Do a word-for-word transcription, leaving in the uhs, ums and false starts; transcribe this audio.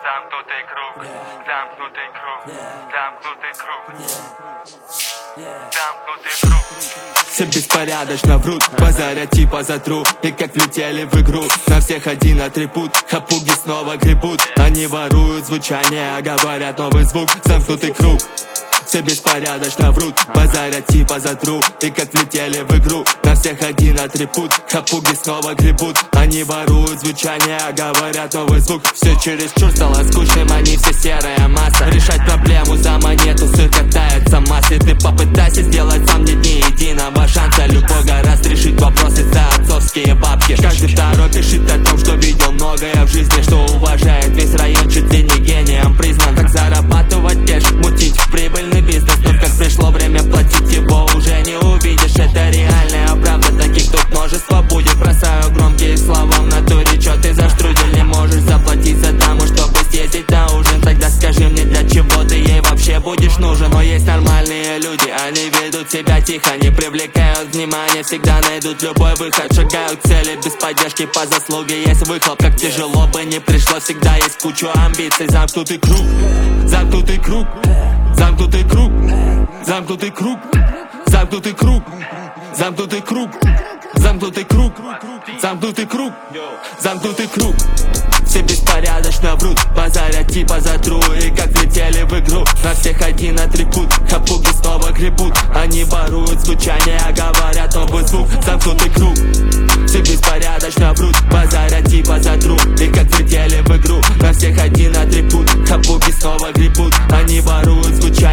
Замкнутый круг, замкнутый круг, замкнутый круг, замкнутый круг. Все беспорядочно врут, базарят типа затру. И как влетели в игру, на всех один атрибут. Хапуги снова гребут, они воруют звучание, а говорят новый звук. Замкнутый круг. Все беспорядочно врут, базарят типа затру. И как влетели в игру, на всех один атрибут. Хапуги снова гребут, они воруют звучание, а говорят новый звук. Все чересчур стало скучным, они все серая масса. Решать проблему за монету, сыр катается массы. Ты попытайся сделать сам, нет ни единого шанса. Любой гораздо решить вопросы за отцовские бабки. Каждый второй пишет о том, что видел многое в жизни, что уважает весь район, чуть ли не гением признан. Как зарабатывать кэш, мутить в прибыльный бизнес, но как пришло время платить, его уже не увидишь. Это реальная правда, таких тут множество будет. Бросаю громкие слова в натуре, чё ты за штрудель не можешь заплатить за даму, чтобы съездить на ужин? Тогда скажи мне, для чего ты ей вообще будешь нужен? Но есть нормальные люди, они ведут себя тихо, не привлекают внимания, всегда найдут любой выход. Шагают к цели без поддержки, по заслуге есть выхлоп. Как тяжело бы не пришло, всегда есть кучу амбиций. Замкнутый круг, замкнутый круг, замкнутый круг, замкнутый круг, замкнутый круг, замкнутый круг, замкнутый круг, замкнутый круг, замкнутый круг. Все беспорядочно врут, базарят типа затру. И как влетели в игру, на всех один атрибут. Хапуги снова гребут, они воруют звучание, а говорят новый звук. Замкнутый круг. Все беспорядочно врут, базарят типа затру. И как влетели в игру, на всех один атрибут. Хапуги снова гребут, они воруют звучание.